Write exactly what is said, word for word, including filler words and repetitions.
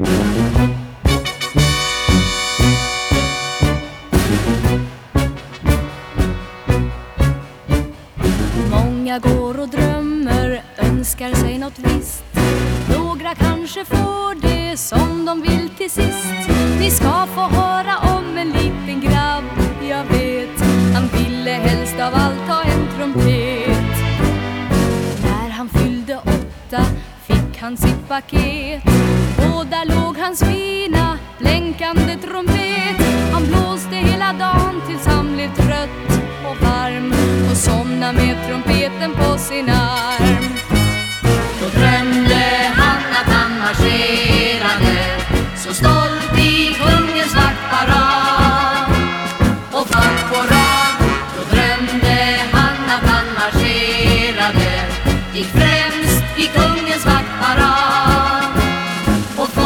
Många går och drömmer, önskar sig något visst. Några kanske får det som de vill till sist. Ni ska få höra om en liten grabb, jag vet. Han ville helst av allt ha en trumpet. När han fyllde åtta fick han sitt paket. Och där låg hans fina, blänkande trumpet. Han blåste hela dagen tills han blev trött och varm och somna med trumpeten på sin arm.